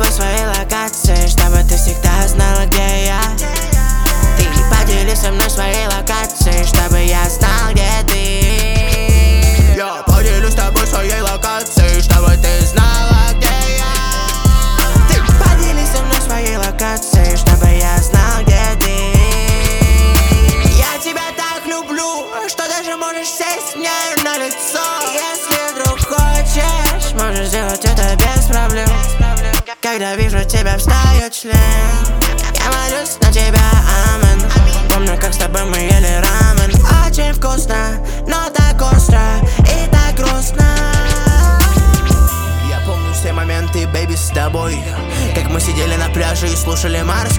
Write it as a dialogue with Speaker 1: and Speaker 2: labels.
Speaker 1: тобой своей локации, чтобы ты всегда знала, где я. Ты поделись со мной своей локацией, чтобы я знал, где ты.
Speaker 2: Я поделюсь с тобой своей локацией, чтобы ты знала, где я.
Speaker 1: Ты поделись со мной своей локацией, чтобы я знал, где ты. Я тебя так люблю, что даже можешь сесть мне на лицо. Если вдруг хочешь, можешь сделать это без проблем. Когда вижу тебя, встает член. Я молюсь на тебя, амен. Помню, как с тобой мы ели рамен. Очень вкусно, но так остро и так грустно.
Speaker 2: Я помню все моменты, бэйби, с тобой, как мы сидели на пляже и слушали Марс